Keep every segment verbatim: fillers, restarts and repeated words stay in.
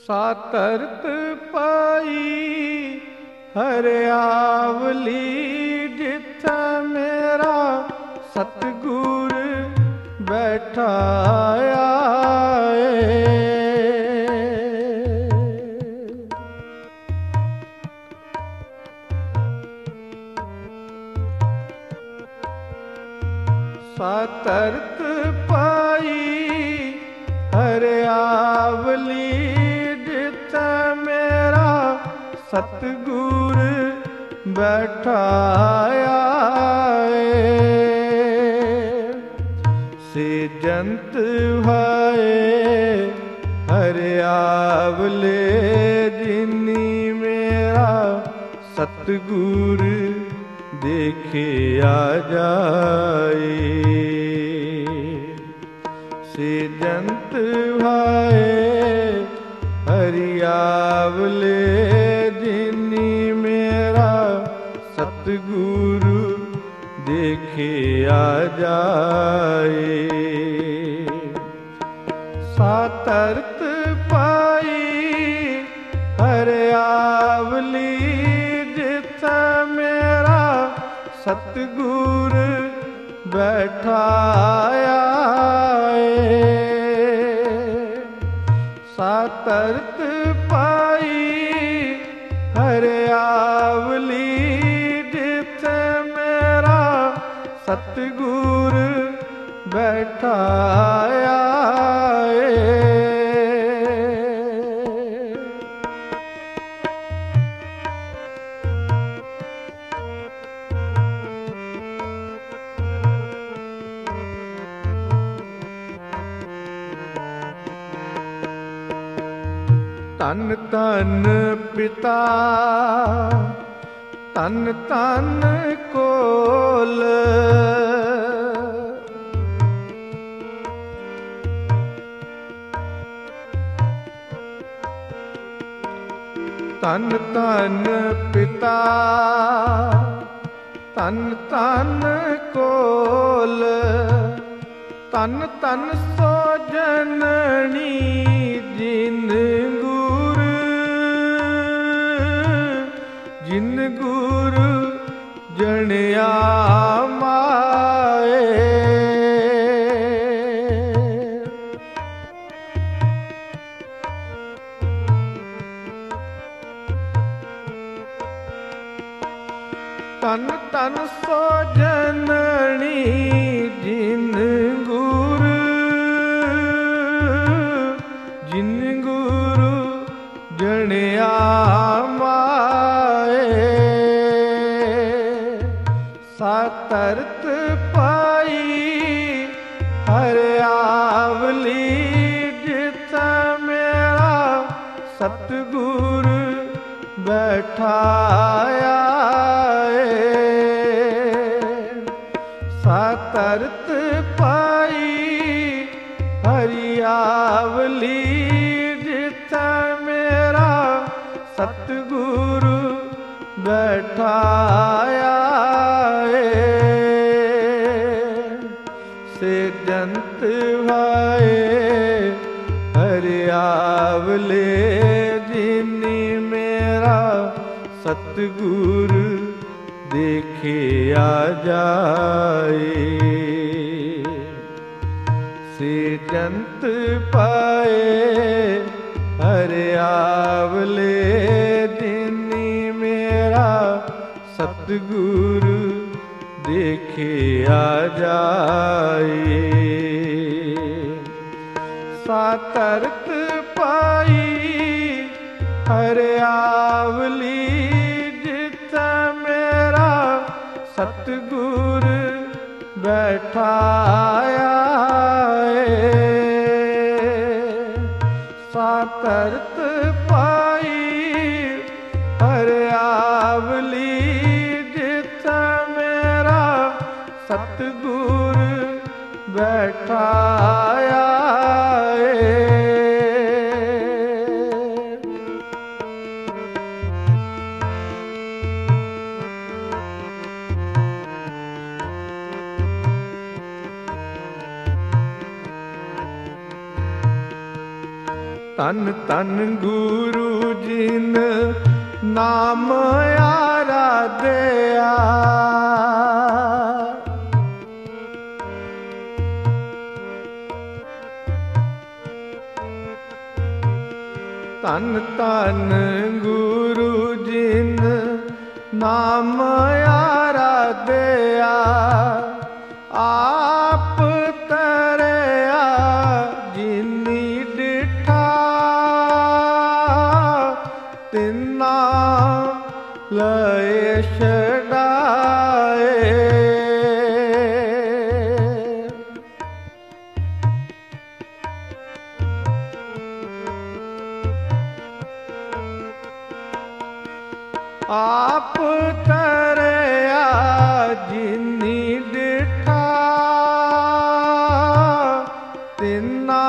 ਸਾਤਰਤ ਪਾਈ ਹਰਿਆਵਲੀ ਜਿੱਥੈ ਮੇਰਾ ਸਤਿਗੁਰ ਬੈਠਾ ਆਏ। ਸਾਤਰਤ ਪਾਈ ਹਰਿਆਵਲੀ ਜਿੱਥੈ ਮੇਰਾ ਸਤਿਗੁਰ ਬੈਠਾ ਆਏ। ਸਿਜੰਤ ਭਾਏ ਹਰਿਆਵਲੇ ਜਿਨੀ ਮੇਰਾ ਸਤਿਗੁਰ ਦੇਖਿਆ ਜਾਏ। ਸਿਜੰਤ ਭਾਏ ਹਰਿਆਵਲੇ ਜਿਨੀ ਮੇਰਾ ਸਤਿਗੁਰੂ ਦੇਖਿਆ ਜਾਏ। ਸਾਤਰਤ ਪਾਈ ਹਰਿਆਵਲੀ ਜਿੱਥੈ ਮੇਰਾ ਸਤਿਗੁਰ ਬੈਠਾ ਆਏ। ਸਾਤਰਤ ਪਾਈ ਹਰਿਆਵਲੀ ਜਿੱਥੈ ਮੇਰਾ ਸਤਿਗੁਰ ਬੈਠਾ ਆਏ। ਧੰਨ ਧੰਨ ਪਿਤਾ ਧੰਨ ਧੰਨ ਕੋਲ ਧੰਨ ਧੰਨ ਪਿਤਾ ਧੰਨ ਧੰਨ ਕੋਲ ਧੰਨ ਧੰਨ ਸੋ ਜਨਨੀ ਜਿਨ ਗੁਰ ਜਿਨ ਗੁਰ ਜਣਿਆ ਮਾਏ। ਧੰਨ ਧੰਨ ਸੋ ਜਨਨੀ ਜਿਨ ਗੁਰ ਜਿਨ ਗੁਰੂ ਜਣਿਆ ਮਾਏ। ਸਾਤਰਤ ਪਾਈ ਹਰਿਆਵਲੀ ਜਿੱਥੈ ਮੇਰਾ ਸਤਿਗੁਰ ਬੈਠਾ ਆਏ। ਸਾਤਰਤ ਪਾਈ ਹਰਿਆਵਲੀ ਜਿੱਥੈ ਮੇਰਾ ਸਤਿਗੁਰੂ ਬੈਠਾ ਆਏ। ਸਿਜੰਤ ਭਾਏ ਹਰਿਆਵਲੇ ਜਿਨੀ ਮੇਰਾ ਸਤਿਗੁਰ ਦੇਖਿਆ ਜਾਏ। ਸਿਜੰਤ ਪਾਏ ਹਰਿਆਵਲੇ ਜਿਨੀ ਮੇਰਾ ਸਤਿਗੁਰ ਦੇਖਿਆ ਜਾਏ। ਸਾਤਰਤ ਪਾਈ ਹਰਿਆਵਲੀ ਜਿੱਥੈ ਮੇਰਾ ਸਤਿਗੁਰ ਬੈਠਾ ਆਏ। ਸਾਤਰਤ ਪਾਈ ਹਰਿਆਵਲੀ ਜਿੱਥੈ ਮੇਰਾ ਸਤਿਗੁਰ ਬੈਠਾ ਆਏ। ਤਨ ਤਨ ਗੁਰੂ ਜਿਨ ਨਾਮ ਆਰਾਧਿਆ। ਤਨ ਤਨ ਗੁਰੂ ਜਿਨ ਨਾਮ ਆਰਾਧਿਆ। ਆਪ ਤਰਿਆ ਜਿਨੀ ਡਿਠਾ ਤਿਨਾ ਲਏ ਛਡਾਏ। ਆਪ ਤਰਿਆ ਜਿਨੀ ਡਿਠਾ ਤਿਨਾ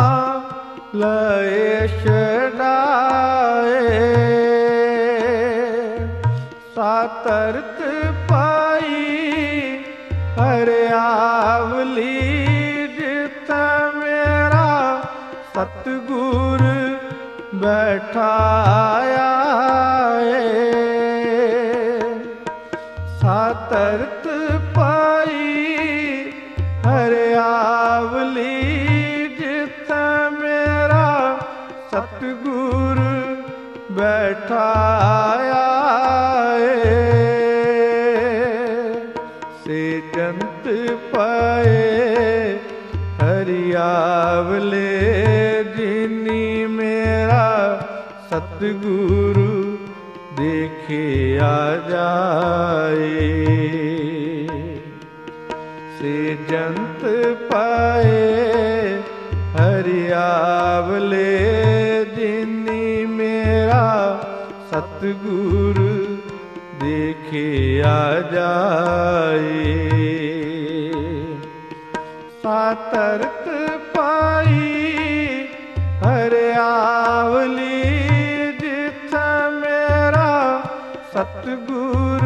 ਲਏ ਛਡਾਏ। ਸਾਤਰਤ ਪਾਈ ਹਰਿਆਵਲੀ ਜਿਤ ਮੇਰਾ ਸਤਿਗੁਰ ਬੈਠਾਇਆ ਏ। ਸਾਤਰਤ ਪਾਈ ਹਰਿਆਵਲੀ ਜਿਤ ਮੇਰਾ ਸਤਿਗੁਰ ਬੈਠਾਇਆ ਏ। ਸੇ ਜੰਤ ਪਾਏ ਹਰਿਆਵਲੇ ਜਿਨੀ ਮੇਰਾ ਸਤਿਗੁਰੂ ਦੇਖਿਆ ਜਾਏ। ਸੇ ਜੰਤ ਪਾਏ ਹਰਿਆਵਲੇ ਜਿਨੀ ਮੇਰਾ ਸਤਿਗੁਰੂ ਦੇਖਿਆ ਜਾਏ। ਸਾਤਰਤ ਪਾਈ ਹਰਿਆਵਲੀ ਜਿਤ ਮੇਰਾ ਸਤਿਗੁਰ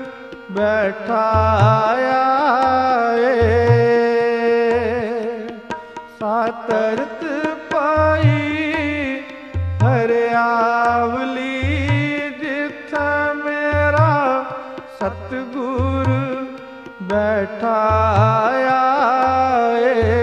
ਬੈਠਾਇਆ ਏ। ਸਾਤਰਤ ਪਾਈ ਹਰਿਆਵਲੀ ਜਿਤ ਮੇਰਾ ਸਤਿਗੁਰ ਬੈਠਾਇਆ ਏ।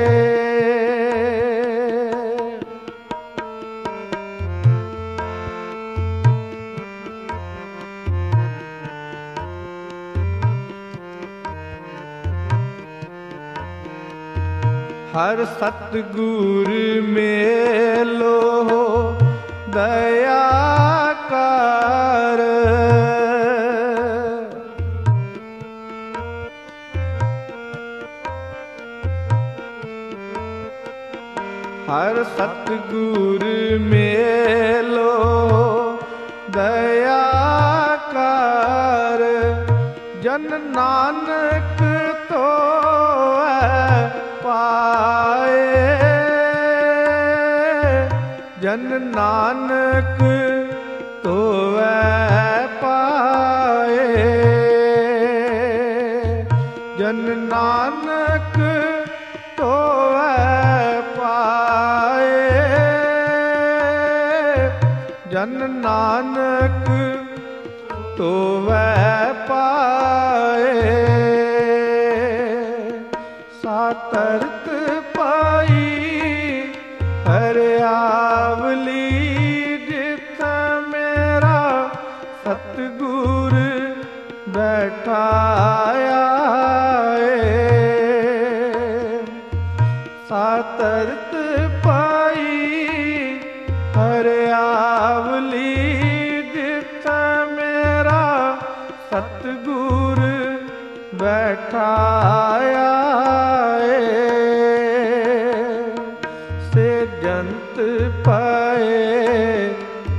ਹਰ ਸਤਿਗੁਰ ਮੇਲੋ ਦਇਆ ਕਰ। ਹਰ ਸਤਿਗੁਰ ਮੇਲੋ ਦਇਆ ਕਰ। ਜਨ ਨਾਨਕ ਧੋਵੈ ਪਾਏ। ਜਨ ਨਾਨਕ ਧੋਵੈ ਪਾਏ। ਜਨ ਨਾਨਕ ਧੋਵੈ ਪਾਏ। ਜਨ ਨਾਨਕ ਧੋਵੈ ਪਾਏ। ਸਾਤਰਤ ਪਾਈ ਹਰਿਆਵਲੀ ਜਿਤ ਮੇਰਾ ਸਤਿਗੁਰ ਬੈਠਾਇਆ ਏ। ਸਾਤਰਤ ਪਾਈ ਹਰਿਆਵਲੀ ਜਿਤ ਮੇਰਾ ਸਤਿਗੁਰ ਬੈਠਾਇਆ ਏ। ਸੇ ਜੰਤ ਪਾਏ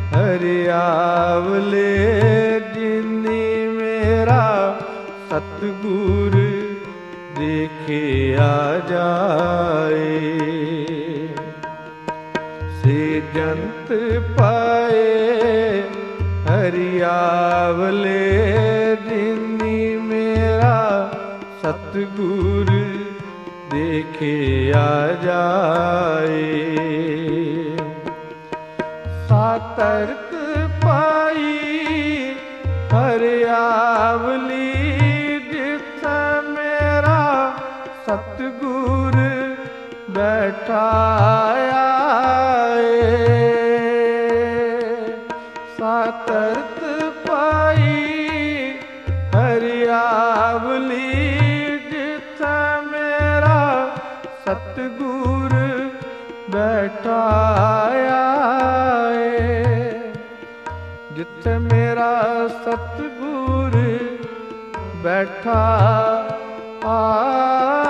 ਹਰਿਆਵਲੇ ਜਿਨੀ ਮੇਰਾ ਸਤਿਗੁਰ ਦੇਖਿਆ ਜਾਏ। ਸੇ ਜੰਤ ਪਾਏ ਹਰਿਆਵਲੇ ਜਿਨੀ ਮੇਰਾ ਸਤਿਗੁਰ ਦੇਖਿਆ ਜਾਏ। ਤਰਤ ਪਾਈ ਹਰਿਆਵਲੀ ਜਿੱਥੇ ਮੇਰਾ ਸਤਿਗੁਰ ਬੈਠਾਇਆ ਸਾ ਤਰਤ ਪਾਈ ਹਰਿਆਵਲੀ ਜਿੱਥੇ ਮੇਰਾ ਸਤਿਗੁਰ ਬੈਠਾਇਆ ਜਿੱਥੇ ਮੇਰਾ ਸਤਿਗੁਰ ਬੈਠਾ ਆ